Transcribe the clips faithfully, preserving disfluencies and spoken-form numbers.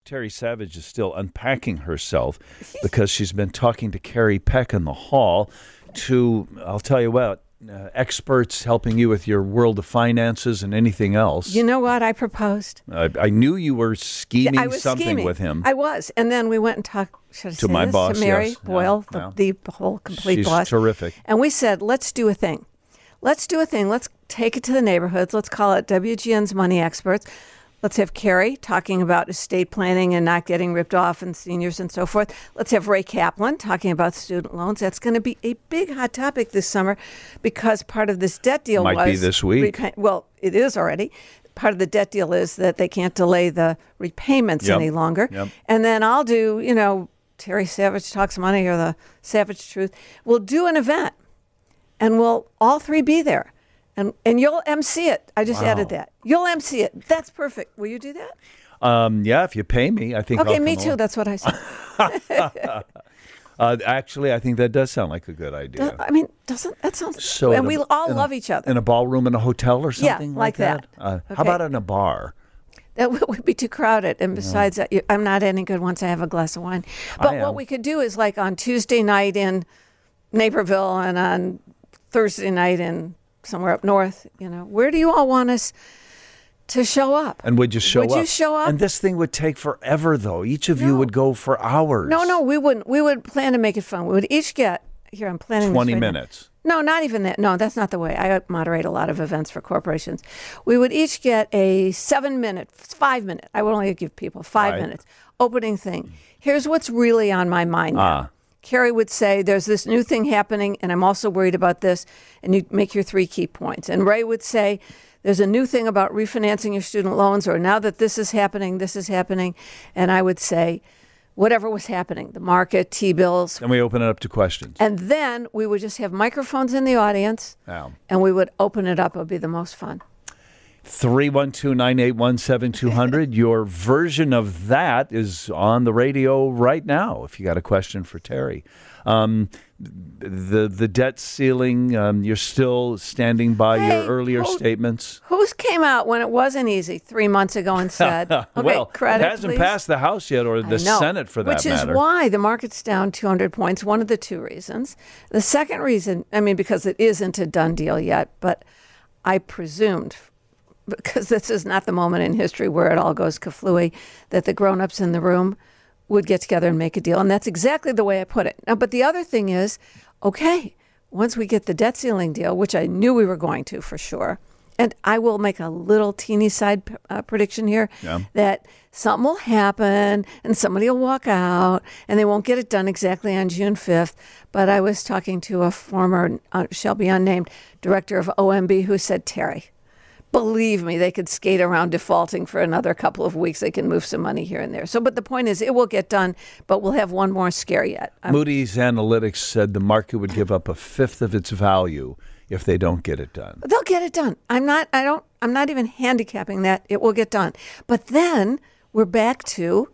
Terry Savage is still unpacking herself because she's been talking to Carrie Peck in the hall to, I'll tell you what, uh, experts helping you with your world of finances and anything else. You know what I proposed? Uh, I knew you were scheming I was something scheming. with him. I was. And then we went and talked should I To say my this? boss, to Mary yes. Boyle, Yeah, the, yeah. the whole complete She's boss. terrific. And we said, let's do a thing. Let's do a thing. Let's take it to the neighborhoods. Let's call it W G N's Money Experts. Let's have Carrie talking about estate planning and not getting ripped off and seniors and so forth. Let's have Ray Kaplan talking about student loans. That's going to be a big hot topic this summer because part of this debt deal Might was... be this week. Repay- well, it is already. Part of the debt deal is that they can't delay the repayments Yep. any longer. Yep. And then I'll do, you know, Terry Savage Talks Money or the Savage Truth. We'll do an event and we'll all three be there. And and you'll M C it. I just Wow. added that. You'll M C it. That's perfect. Will you do that? Um, yeah, if you pay me, I think Okay, I'll me come too. along. That's what I said. Uh, actually, I think that does sound like a good idea. I mean, doesn't that sound? So and in we a- all in a- love each other. In a ballroom in a hotel or Yeah, something like that? that. Uh, Okay. How about in a bar? That would would be too crowded. And besides that, you, I'm not any good once I have a glass of wine. But I what am. we could do is like on Tuesday night in Naperville and on Thursday night in somewhere up north, you know, where do you all want us to show up? And would you show Would up? you show up? And this thing would take forever, though. Each of you No. would go for hours. No, no, we wouldn't. We would plan to make it fun. We would each get, here, I'm planning this twenty right now. minutes. No, not even that. No, that's not the way. I moderate a lot of events for corporations. We would each get a seven minute, five minute, I would only give people five Right. minutes, opening thing. Here's what's really on my mind now. Ah. Carrie would say, there's this new thing happening, and I'm also worried about this, and you make your three key points. And Ray would say, there's a new thing about refinancing your student loans, or now that this is happening, this is happening. And I would say, whatever was happening, the market, T-bills. Then we open it up to questions. And then we would just have microphones in the audience, Now, and we would open it up. It would be the most fun. three one two, nine eight one, seven two zero zero. Your version of that is on the radio right now if you got a question for Terry. Um, the the debt ceiling, um, you're still standing by Hey, your earlier hold- statements? Who's came out when it wasn't easy three months ago and said, okay, well, credit, it hasn't please? passed the House yet or the I know, Senate for that which matter. is why the market's down two hundred points, one of the two reasons. The second reason, I mean, because it isn't a done deal yet, but I presumed, because this is not the moment in history where it all goes kaflooey, that the grown-ups in the room would get together and make a deal. And that's exactly the way I put it. Now, but the other thing is, okay, once we get the debt ceiling deal, which I knew we were going to for sure, and I will make a little teeny side uh, prediction here, Yeah. that something will happen and somebody will walk out and they won't get it done exactly on June fifth. But I was talking to a former, uh, shall be unnamed, director of O M B who said, Terry, believe me, they could skate around defaulting for another couple of weeks. They can move some money here and there. So, but the point is, it will get done, but we'll have one more scare yet. I'm- Moody's Analytics said the market would give up a fifth of its value if they don't get it done. They'll get it done. I'm not, I don't, I'm not even handicapping that. It will get done. But then we're back to,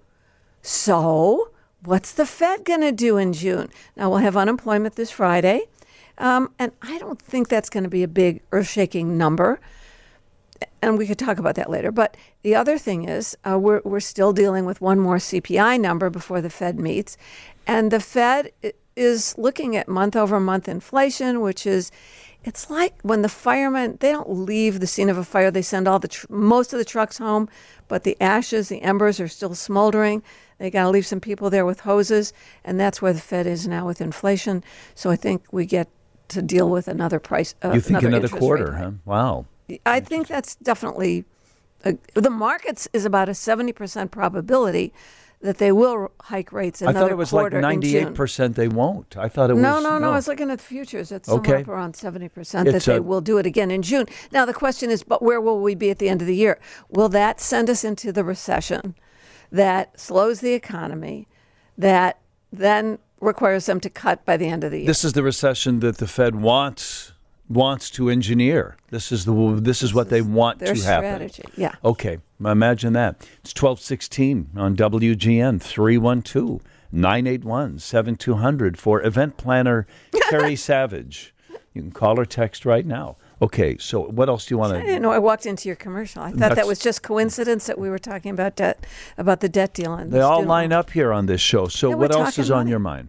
so what's the Fed going to do in June? Now, we'll have unemployment this Friday. Um, and I don't think that's going to be a big earth-shaking number. And we could talk about that later. But the other thing is, uh, we're we're still dealing with one more C P I number before the Fed meets, and the Fed i- is looking at month-over-month inflation, which is, it's like when the firemen, they don't leave the scene of a fire. They send all the tr- most of the trucks home, but the ashes, the embers are still smoldering. They got to leave some people there with hoses, and that's where the Fed is now with inflation. So I think we get to deal with another price. Uh, You think another interest rate quarter, hike. huh? Wow. I think that's definitely, uh, the markets is about a seventy percent probability that they will hike rates I another thought it was like quarter in ninety-eight June. percent they won't. I thought it was... No, no, no. I was looking at the futures. It's somewhere Okay. up around seventy percent that It's they a- will do it again in June. Now, the question is, but where will we be at the end of the year? Will that send us into the recession that slows the economy, that then requires them to cut by the end of the year? This is the recession that the Fed wants wants to engineer. This is the this is what they want their to happen. strategy. Yeah. Okay, imagine that. It's twelve sixteen on W G N, three one two, nine eight one, seven two zero zero for event planner Terry Savage. You can call or text right now. Okay, so what else do you want to? I didn't know I walked into your commercial. I thought That's- that was just coincidence that we were talking about debt, about the debt deal. And They the all student line loan. up here on this show. So Yeah, we're what else talking is on money. your mind?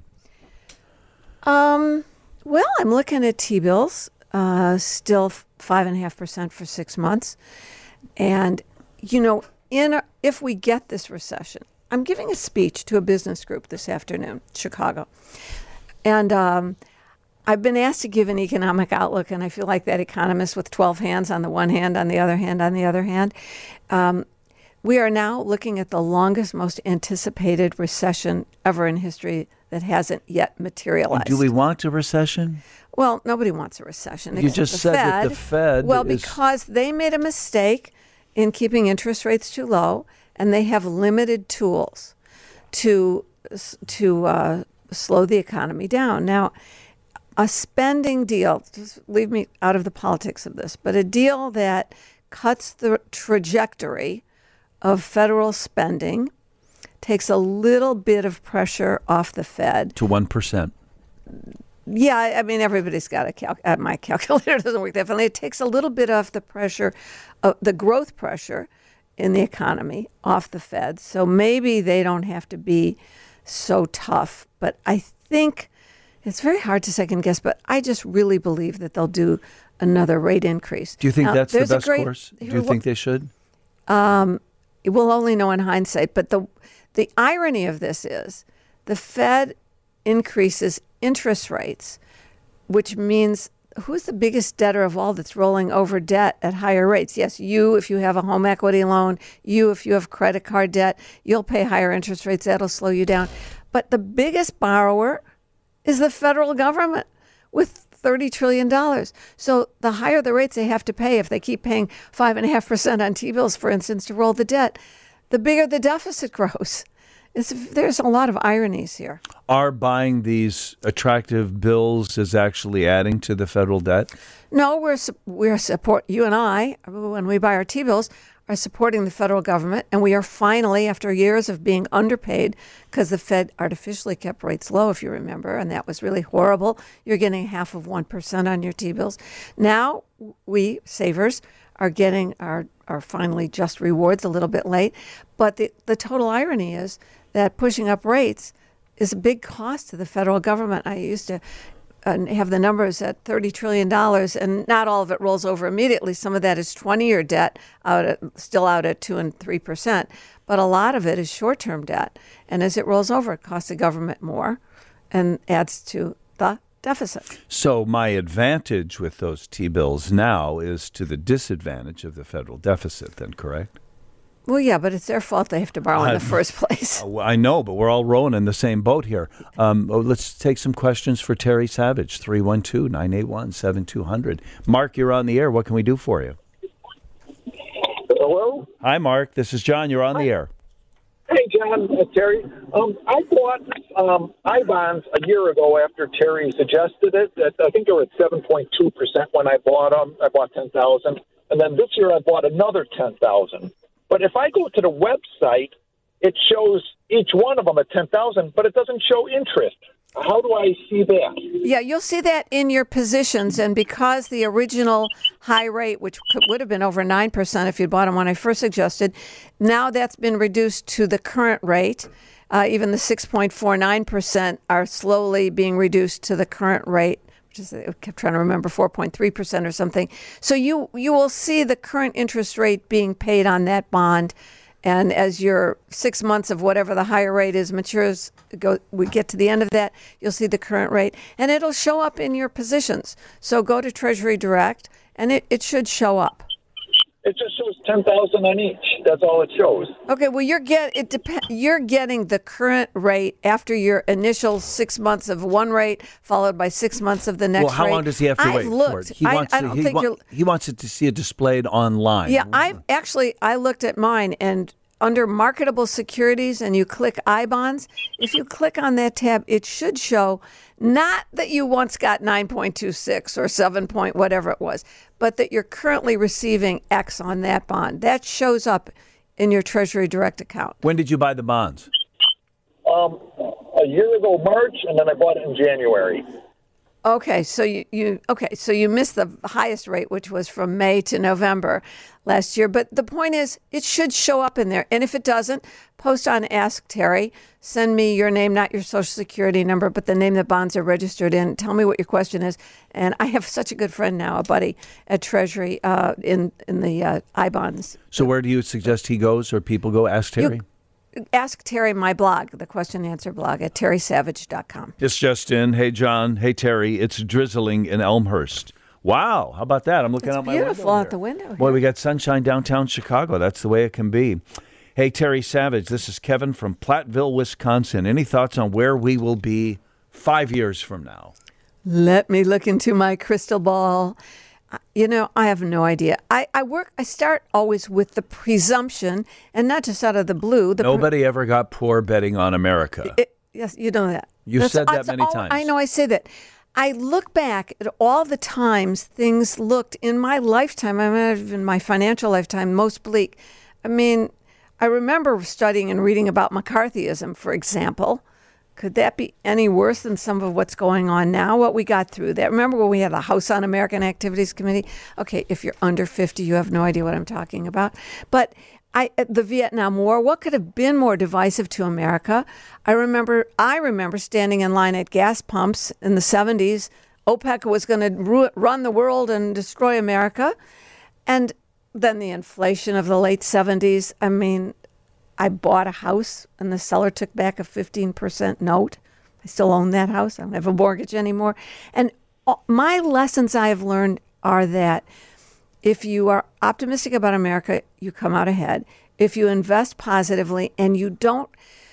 Um, well, I'm looking at T-bills, uh, still five and a half percent for six months, and you know, in a, if we get this recession, I'm giving a speech to a business group this afternoon, Chicago, and um, I've been asked to give an economic outlook, and I feel like that economist with twelve hands on the one hand, on the other hand, on the other hand. Um, we are now looking at the longest, most anticipated recession ever in history that hasn't yet materialized. Do we want a recession? Well, nobody wants a recession. You except just the said Fed. that the Fed Well, is- because they made a mistake in keeping interest rates too low, and they have limited tools to to uh, slow the economy down. Now, a spending deal, just leave me out of the politics of this, but a deal that cuts the trajectory of federal spending takes a little bit of pressure off the Fed. To one percent. Yeah, I I mean, everybody's got a cal- uh, my calculator doesn't work that funny. It takes a little bit off the pressure, uh, the growth pressure in the economy off the Fed. So maybe they don't have to be so tough. But I think it's very hard to second guess, but I just really believe that they'll do another rate increase. Do you think Now, that's the there's a best great- course? Do you think they should? We'll only know in hindsight. But the the irony of this is the Fed increases interest rates, which means who's the biggest debtor of all that's rolling over debt at higher rates? Yes, you, if you have a home equity loan, you, if you have credit card debt, you'll pay higher interest rates. That'll slow you down. But the biggest borrower is the federal government with thirty trillion dollars. So the higher the rates they have to pay, if they keep paying five point five percent on T-bills, for instance, to roll the debt, the bigger the deficit grows. It's, there's a lot of ironies here. Are buying these attractive bills is actually adding to the federal debt? No, we're su- we're support you and I when we buy our T-bills are supporting the federal government, and we are finally, after years of being underpaid, because the Fed artificially kept rates low, if you remember, and that was really horrible. You're getting half of one percent on your T-bills. Now we savers are getting our are finally just rewards, a little bit late, but the the total irony is that pushing up rates is a big cost to the federal government. I used to uh, have the numbers at thirty trillion dollars, and not all of it rolls over immediately. Some of that is twenty-year debt, out at, still out at two and three percent, but a lot of it is short-term debt. And as it rolls over, it costs the government more and adds to the deficit. So my advantage with those T-bills now is to the disadvantage of the federal deficit, then, correct? Well, yeah, but it's their fault they have to borrow in the Uh, first place. Uh, I know, but we're all rowing in the same boat here. Um, oh, let's take some questions for Terry Savage, three one two, nine eight one, seven two zero zero. Mark, you're on the air. What can we do for you? Hello? Hi, Mark. This is John. You're on the air. Hey, John, uh, Terry. Um, I bought um, I-bonds a year ago after Terry suggested it. At, I think they were at seven point two percent when I bought them. I bought ten thousand. And then this year I bought another ten thousand. But if I go to the website, it shows each one of them at ten thousand, but it doesn't show interest. How do I see that? Yeah, you'll see that in your positions. And because the original high rate, which could, would have been over nine percent if you'd bought them when I first suggested, now that's been reduced to the current rate. Uh, even the six point four nine percent are slowly being reduced to the current rate, which is, I kept trying to remember, four point three percent or something. So you, you will see the current interest rate being paid on that bond. And as your six months of whatever the higher rate is matures, go, we get to the end of that, you'll see the current rate. And it'll show up in your positions. So go to Treasury Direct, and it, it should show up. It just shows ten thousand on each. That's all it shows. Okay, well, you're get it dep- you're getting the current rate after your initial six months of one rate, followed by six months of the next rate. Well, how long does he have to I've wait looked. for it? He I, wants I to, don't he, think wa- you're... he wants it to see it displayed online. Yeah, I've actually, I looked at mine, and under marketable securities, and you click I bonds, if you click on that tab, it should show not that you once got nine point two six or seven point whatever it was, but that you're currently receiving X on that bond. That shows up in your Treasury Direct account. When did you buy the bonds? Um, a year ago, March, and then I bought it in January. Okay, so you, you okay, so you missed the highest rate, which was from May to November last year. But the point is, it should show up in there. And if it doesn't, post on Ask Terry. Send me your name, not your social security number, but the name that bonds are registered in. Tell me what your question is. And I have such a good friend now, a buddy at Treasury uh, in in the uh, I bonds. So where do you suggest he goes or people go? Ask Terry? You, Ask Terry, my blog, the question and answer blog at terry savage dot com. It's just in. Hey, John. Hey, Terry. It's drizzling in Elmhurst. Wow. How about that? I'm looking It's out my window. beautiful out here. the window here. Boy, we got sunshine downtown Chicago. That's the way it can be. Hey, Terry Savage. This is Kevin from Platteville, Wisconsin. Any thoughts on where we will be five years from now? Let me look into my crystal ball. You know, I have no idea. I, I work, I start always with the presumption, and not just out of the blue. The Nobody pre- ever got poor betting on America. It, yes, you know that. You That's, said that that's many all, times. I know I say that. I look back at all the times things looked in my lifetime, I mean, in my financial lifetime, most bleak. I mean, I remember studying and reading about McCarthyism, for example. Could that be any worse than some of what's going on now? What we got through that. Remember when we had the House Un-American Activities Committee? Okay, if you're under fifty, you have no idea what I'm talking about. But I, the Vietnam War, what could have been more divisive to America? I remember, I remember standing in line at gas pumps in the seventies. OPEC was going to ru- run the world and destroy America. And then the inflation of the late seventies. I mean, I bought a house and the seller took back a fifteen percent note. I still own that house. I don't have a mortgage anymore. And my lessons I have learned are that if you are optimistic about America, you come out ahead. If you invest positively and you don't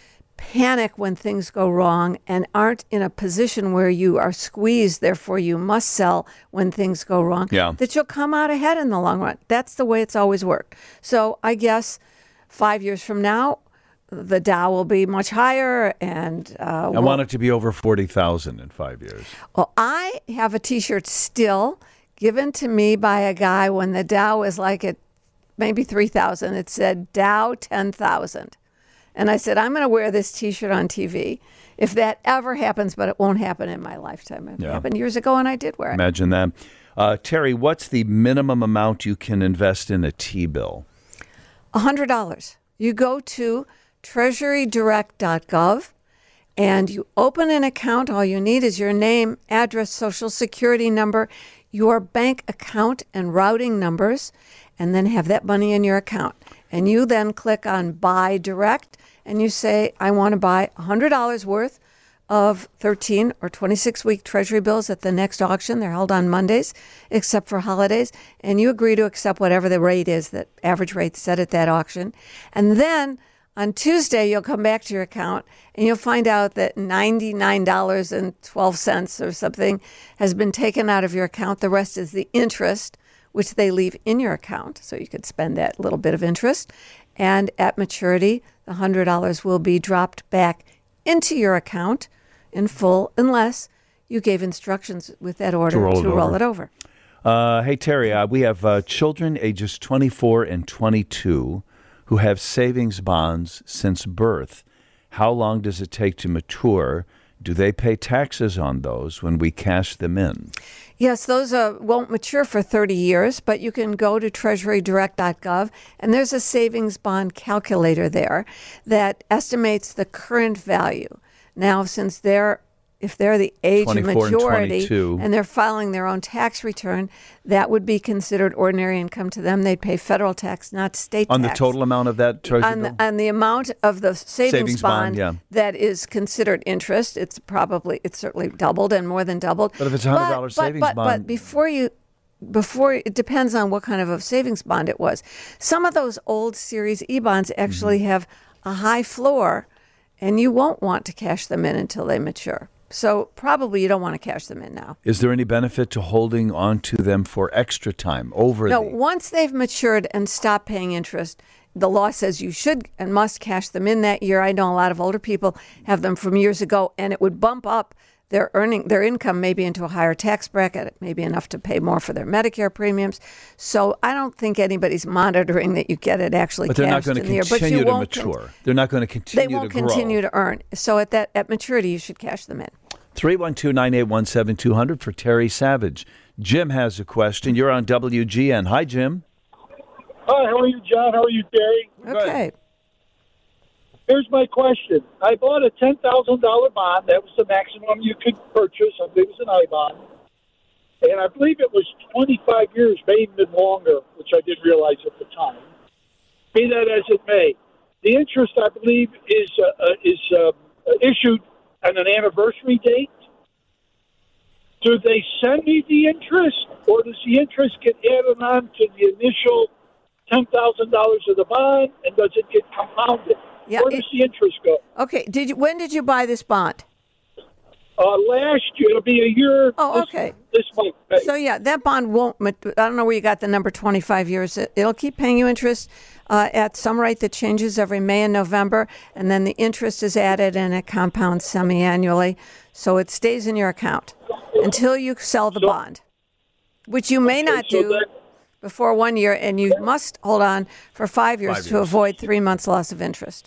panic when things go wrong and aren't in a position where you are squeezed, therefore you must sell when things go wrong, yeah. that you'll come out ahead in the long run. That's the way it's always worked. So I guess five years from now, the Dow will be much higher. And uh, I we'll, want it to be over forty thousand in five years. Well, I have a T-shirt still given to me by a guy when the Dow was like at maybe three thousand. It said Dow ten thousand. And I said, I'm going to wear this T-shirt on T V if that ever happens, but it won't happen in my lifetime. It Yeah. happened years ago, and I did wear it. Imagine that. Uh, Terry, what's the minimum amount you can invest in a T-bill? one hundred dollars. You go to treasury direct dot gov and you open an account. All you need is your name, address, social security number, your bank account and routing numbers, and then have that money in your account. And you then click on Buy Direct, and you say, I want to buy one hundred dollars worth of thirteen or twenty-six week Treasury bills at the next auction. They're held on Mondays, except for holidays. And you agree to accept whatever the rate is, that average rate set at that auction. And then on Tuesday, you'll come back to your account and you'll find out that ninety-nine dollars and twelve cents or something has been taken out of your account. The rest is the interest, which they leave in your account. So you could spend that little bit of interest. And at maturity, the one hundred dollars will be dropped back into your account in full, unless you gave instructions with that order To roll it to roll over. it over. Uh, hey, Terry, uh, we have uh, children ages twenty-four and twenty-two who have savings bonds since birth. How long does it take to mature? Do they pay taxes on those when we cash them in? Yes, those uh, won't mature for thirty years, but you can go to treasury direct dot gov, and there's a savings bond calculator there that estimates the current value. Now, since they're, if they're the age of twenty-four and majority twenty-two. and they're filing their own tax return, that would be considered ordinary income to them. They'd pay federal tax, not state On tax. the total amount of that treasury on bill? the, on the amount of the savings, Savings bond, bond, yeah. that is considered interest, it's probably, it's certainly doubled and more than doubled. But if it's a one hundred dollars But- savings but, bond- But before you, before it depends on what kind of a savings bond it was. Some of those old Series E bonds actually Mm-hmm. have a high floor, and you won't want to cash them in until they mature. So probably you don't want to cash them in now. Is there any benefit to holding on to them for extra time over No, the... once they've matured and stopped paying interest, the law says you should and must cash them in that year. I know a lot of older people have them from years ago, and it would bump up their earning, their income maybe into a higher tax bracket, maybe enough to pay more for their Medicare premiums. So I don't think anybody's monitoring that you get it actually But they're not cashed going in to the year. But continue you to won't con- mature. They're not going to continue They won't to grow. continue to earn. So at that at maturity, you should cash them in. three one two, nine eight one, seven two zero zero for Terry Savage. Jim has a question. You're on W G N. Hi, Jim. Hi, how are you, John? How are you, Terry? Okay. Here's my question. I bought a ten thousand dollars bond. That was the maximum you could purchase. I believe it was an I bond. And I believe it was twenty-five years, maybe even longer, which I didn't realize at the time. Be that as it may, the interest, I believe, is uh, uh, is uh, issued on an anniversary date. Do they send me the interest, or does the interest get added on to the initial ten thousand dollars of the bond, and does it get compounded? Yeah, Where does it- the interest go? Okay. Did you? When did you buy this bond? Uh, last year, it'll be a year. Oh, this, okay. This month. May. So yeah, that bond won't. mat- I don't know where you got the number twenty-five years. It, it'll keep paying you interest uh, at some rate that changes every May and November, and then the interest is added and it compounds semi-annually. So it stays in your account until you sell the So- bond, which you may not so do that- before one year, and you must hold on for five years Five to years. avoid three months loss of interest.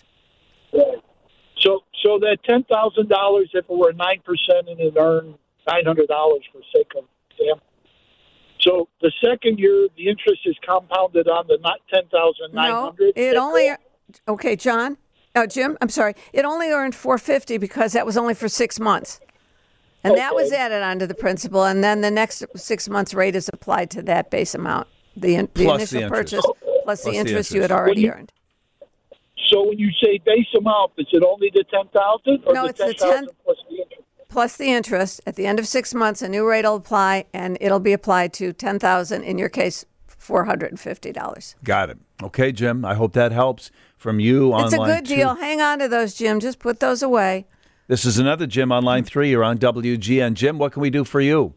So, so that ten thousand dollars, if it were nine percent, and it earned nine hundred dollars for sake of example. So the second year, the interest is compounded on the not ten thousand nine No, hundred. it only. Okay, John. Uh, Jim, I'm sorry. It only earned four fifty because that was only for six months, and that was Okay. added onto the principal, and then the next six months rate is applied to that base amount, the, in, the Plus the initial interest. purchase plus the the interest you had interest. already When you- earned. So when you say base amount, is it only the ten thousand, or No, the it's the ten thousand ten plus the interest? Plus the interest. At the end of six months, a new rate will apply, and it'll be applied to ten thousand. In your case, four hundred and fifty dollars. Got it. Okay, Jim. I hope that helps from you on It's a line good two. deal. Hang on to those, Jim. Just put those away. This is another Jim on line three. You're on W G N. Jim, what can we do for you?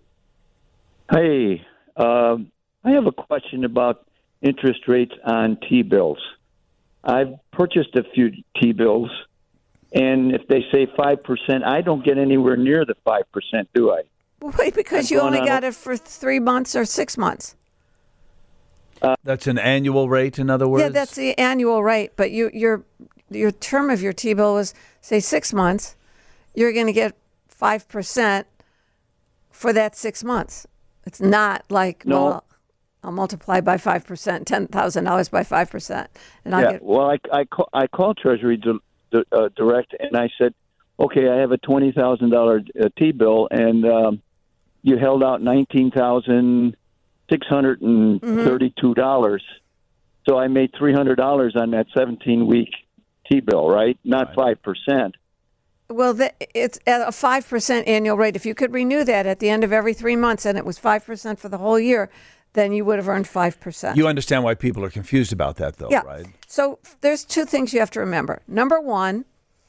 Hey, um, I have a question about interest rates on T-bills. I've purchased a few T-bills, and if they say five percent, I don't get anywhere near the five percent, do I? Wait, because I've you gone only on got a- it for three months or six months. That's an annual rate, in other words? Yeah, that's the annual rate. But you, your your term of your T-bill was, say, six months. You're going to get five percent for that six months. It's not like, No. well, I'll multiply by five percent, ten thousand dollars by five percent. And I'll Yeah, get, well, I, I, call, I called Treasury di- di- uh, Direct, and I said, okay, I have a twenty thousand dollars uh, T-bill, and um, you held out nineteen thousand six hundred thirty-two dollars. So I made three hundred dollars on that seventeen-week T-bill, right? Not five percent. well, the, it's at a five percent annual rate. If you could renew that at the end of every three months and it was five percent for the whole year, then you would have earned five percent. You understand why people are confused about that, though, Yeah. right? So there's two things you have to remember. Number one,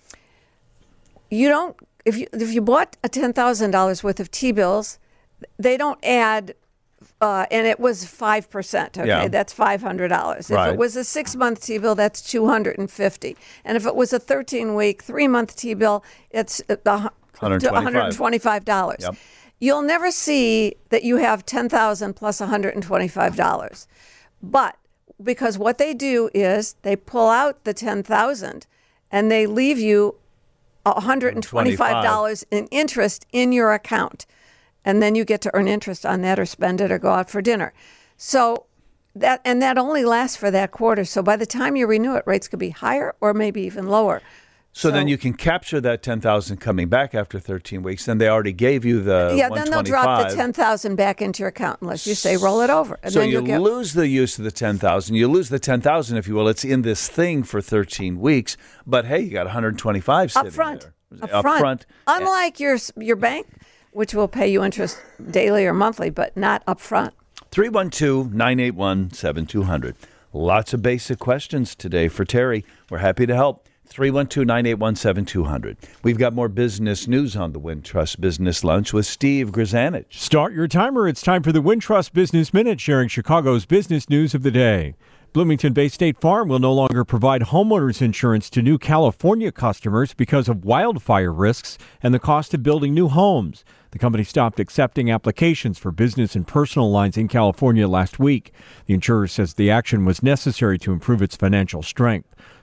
you don't if you if you bought a ten thousand dollars worth of T-bills, they don't add. Uh, and it was five percent. Okay, Yeah. that's five hundred dollars. If Right. it was a six-month T-bill, that's two hundred and fifty. And if it was a thirteen-week, three-month T-bill, it's uh, the hu- one hundred twenty-five. one hundred twenty-five dollars. Yep. You'll never see that you have ten thousand plus one hundred twenty-five dollars. But because what they do is they pull out the ten thousand and they leave you one hundred twenty-five dollars in interest in your account. And then you get to earn interest on that or spend it or go out for dinner. So that and that only lasts for that quarter. So by the time you renew it, rates could be higher or maybe even lower. So, then you can capture that ten thousand coming back after thirteen weeks. Then they already gave you the Yeah, then they'll drop the one twenty-five. ten thousand back into your account unless you say roll it over. And So then you you'll get lose the use of the ten thousand. You lose the ten thousand, if you will. It's in this thing for thirteen weeks. But hey, you got one hundred twenty-five sitting up front. there. Up front. front. Unlike your your bank, which will pay you interest daily or monthly, but not up front. three one two, nine eight one, seven two zero zero. Lots of basic questions today for Terry. We're happy to help. three one two, nine eight one, seven two zero zero. We've got more business news on the Wintrust Business Lunch with Steve Grzanich. Start your timer. It's time for the Wintrust Business Minute, sharing Chicago's business news of the day. Bloomington-based State Farm will no longer provide homeowners insurance to new California customers because of wildfire risks and the cost of building new homes. The company stopped accepting applications for business and personal lines in California last week. The insurer says the action was necessary to improve its financial strength.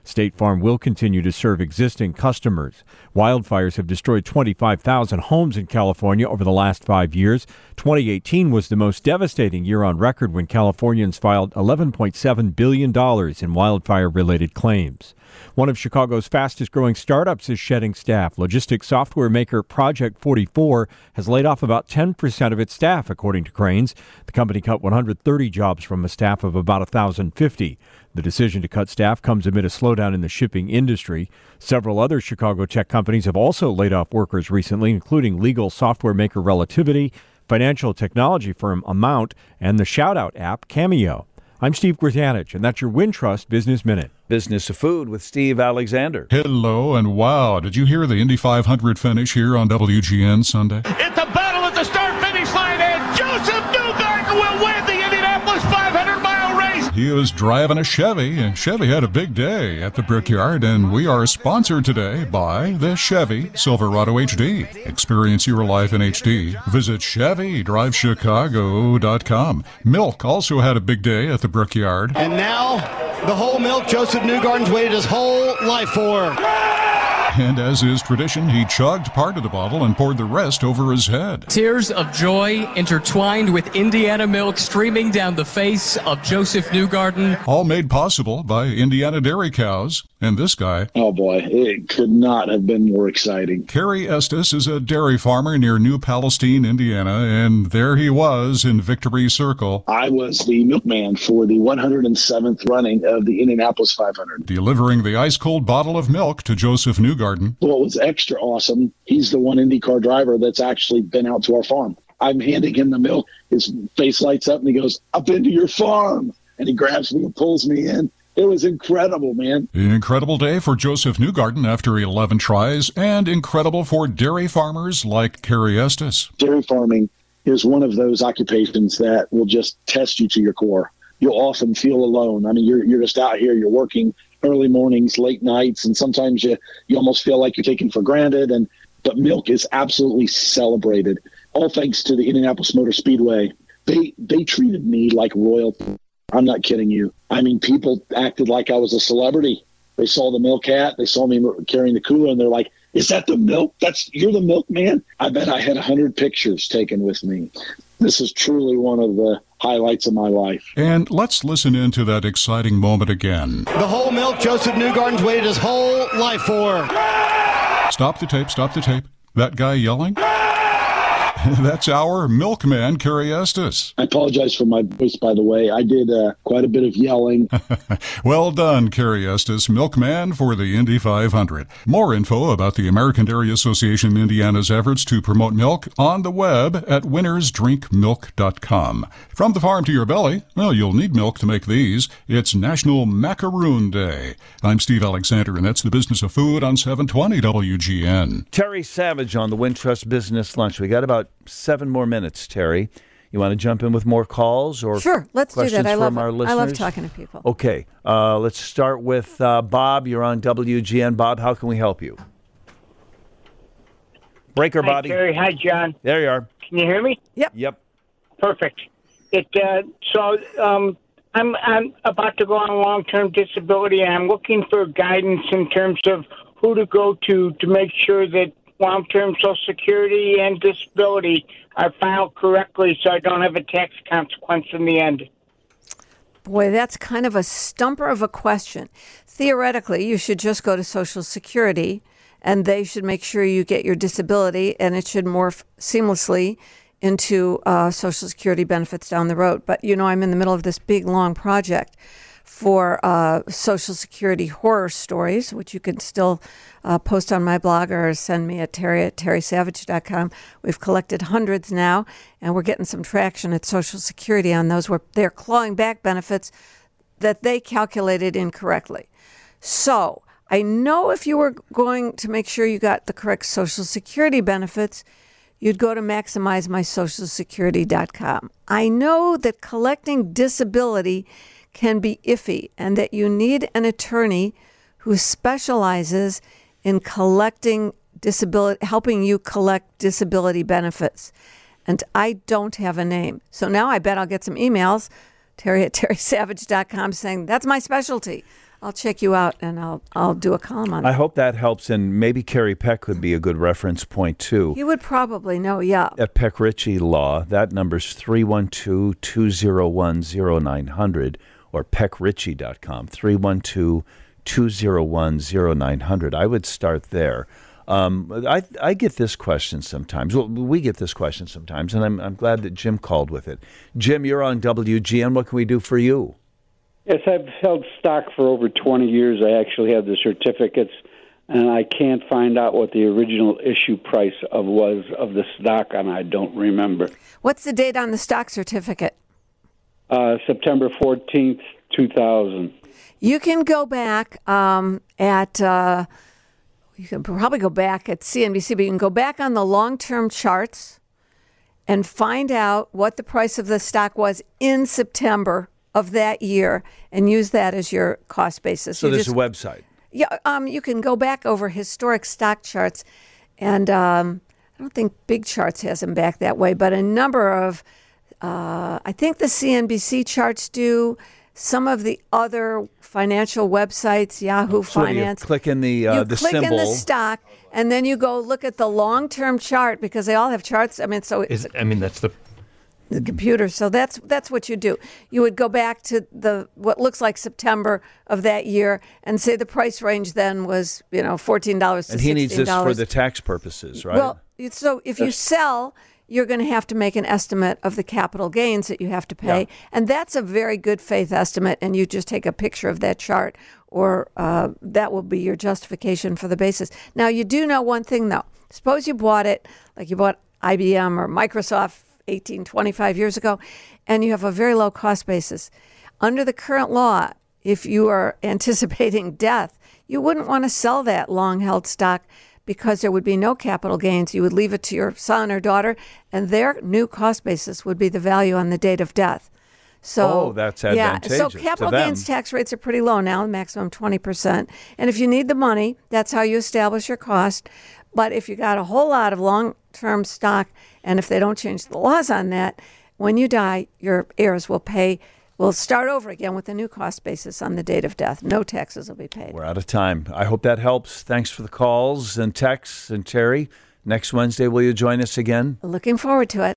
State Farm will continue to serve existing customers. Wildfires have destroyed twenty-five thousand homes in California over the last five years. twenty eighteen was the most devastating year on record when Californians filed eleven point seven billion dollars in wildfire-related claims. One of Chicago's fastest-growing startups is shedding staff. Logistics software maker Project forty-four has laid off about ten percent of its staff, according to Crain's. The company cut one hundred thirty jobs from a staff of about one thousand fifty. The decision to cut staff comes amid a slowdown in the shipping industry. Several other Chicago tech companies have also laid off workers recently, including legal software maker Relativity, financial technology firm Amount, and the shout-out app Cameo. I'm Steve Grzanich, and that's your Wintrust Business Minute. Business of Food with Steve Alexander. Hello, and wow, did you hear the Indy five hundred finish here on W G N Sunday? It's a battle at the start-finish line, and Joseph Newgarden will win the Indianapolis five hundred mile race. He was driving a Chevy, and Chevy had a big day at the Brickyard, and we are sponsored today by the Chevy Silverado H D. Experience your life in H D. Visit Chevy Drive Chicago dot com. Milk also had a big day at the Brickyard. And now, the whole milk Joseph Newgarden's waited his whole life for. And as is tradition, he chugged part of the bottle and poured the rest over his head. Tears of joy intertwined with Indiana milk streaming down the face of Joseph Newgarden. All made possible by Indiana dairy cows. And this guy... Oh boy, it could not have been more exciting. Kerry Estes is a dairy farmer near New Palestine, Indiana, and there he was in Victory Circle. I was the milkman for the one hundred seventh running of the Indianapolis five hundred. Delivering the ice-cold bottle of milk to Joseph Newgarden. What was extra awesome, he's the one IndyCar driver that's actually been out to our farm. I'm handing him the milk. His face lights up and he goes, "I've been to your farm." And he grabs me and pulls me in. It was incredible, man. An incredible day for Joseph Newgarden after eleven tries, and incredible for dairy farmers like Kerry Estes. Dairy farming is one of those occupations that will just test you to your core. You'll often feel alone. I mean, you're you're just out here, you're working early mornings, late nights, and sometimes you, you almost feel like you're taken for granted. And but milk is absolutely celebrated, all thanks to the Indianapolis Motor Speedway. They they treated me like royalty. I'm not kidding you. I mean, people acted like I was a celebrity. They saw the milk hat, they saw me carrying the cooler, and they're like, "Is that the milk? That's you're the milkman?" I bet I had a hundred pictures taken with me. This is truly one of the highlights of my life. And let's listen into that exciting moment again. The whole milk Joseph Newgarden's waited his whole life for. Stop the tape, stop the tape. That guy yelling? That's our milkman, Kerry Estes. I apologize for my voice, by the way. I did uh, quite a bit of yelling. Well done, Kerry Estes, milkman for the Indy five hundred. More info about the American Dairy Association of Indiana's efforts to promote milk on the web at winners drink milk dot com. From the farm to your belly, well, you'll need milk to make these. It's National Macaroon Day. I'm Steve Alexander, and that's the Business of Food on seven twenty W G N. Terry Savage on the Wintrust Business Lunch. We got about seven more minutes, Terry. You want to jump in with more calls or sure? Let's do questions that. I from love our listeners? I love talking to people. Okay, uh, let's start with uh, Bob. You're on W G N. Bob, how can we help you? Breaker, hi, Bobby. Terry. Hi, John. There you are. Can you hear me? Yep. Yep. Perfect. It uh, so um, I'm I'm about to go on long-term disability, and I'm looking for guidance in terms of who to go to to make sure that long-term Social Security and disability are filed correctly so I don't have a tax consequence in the end. Boy, that's kind of a stumper of a question. Theoretically, you should just go to Social Security, and they should make sure you get your disability, and it should morph seamlessly into uh, Social Security benefits down the road. But, you know, I'm in the middle of this big, long project for uh, Social Security horror stories, which you can still uh, post on my blog or send me at terry at terry savage dot com. We've collected hundreds now, and we're getting some traction at Social Security on those where they're clawing back benefits that they calculated incorrectly. So I know if you were going to make sure you got the correct Social Security benefits, you'd go to maximize my social security dot com. I know that collecting disability can be iffy and that you need an attorney who specializes in collecting disability, helping you collect disability benefits. And I don't have a name. So now I bet I'll get some emails, Terry at terry savage dot com, saying, that's my specialty. I'll check you out and I'll I'll do a column on I that. hope that helps, and maybe Kerry Peck could be a good reference point, too. You would probably know, yeah. At Peck Ritchie Law, that number's three one two, two oh one, oh nine hundred or peck ritchie dot com, three one two, two oh one, oh nine hundred. I would start there. Um, I I get this question sometimes. Well, we get this question sometimes, and I'm I'm glad that Jim called with it. Jim, you're on W G N. What can we do for you? Yes, I've held stock for over twenty years. I actually have the certificates, and I can't find out what the original issue price of was of the stock, and I don't remember. What's the date on the stock certificate? Uh, September fourteenth, two thousand. You can go back um, at, uh, you can probably go back at C N B C, but you can go back on the long-term charts and find out what the price of the stock was in September of that year and use that as your cost basis. So You there's just- a website. Yeah, um, you can go back over historic stock charts, and um, I don't think Big Charts has them back that way, but a number of, uh, I think the C N B C charts do, some of the other financial websites, Yahoo So you Finance. click in the uh, you the click symbol. in the stock, and then you go look at the long-term chart because they all have charts. I mean, so it's Is, I mean, that's the the computer. So that's that's what you do. You would go back to the what looks like September of that year and say the price range then was, you know, fourteen dollars to And he needs sixteen this dollars. for the tax purposes, right? Well, it's- so if you sell, you're going to have to make an estimate of the capital gains that you have to pay, Yeah. and that's a very good faith estimate. And you just take a picture of that chart, or uh, that will be your justification for the basis. Now, you do know one thing though. Suppose you bought it, like you bought I B M or Microsoft eighteen, twenty-five years ago, and you have a very low cost basis. Under the current law, if you are anticipating death, you wouldn't want to sell that long-held stock because there would be no capital gains. You would leave it to your son or daughter, and their new cost basis would be the value on the date of death. So, Oh, that's yeah, so advantageous to capital them. gains tax rates are pretty low now, maximum twenty percent. And if you need the money, that's how you establish your cost. But if you got a whole lot of long-term stock, and if they don't change the laws on that, when you die, your heirs will pay, will start over again with a new cost basis on the date of death. No taxes will be paid. We're out of time. I hope that helps. Thanks for the calls and texts. And Terry, next Wednesday, will you join us again? Looking forward to it.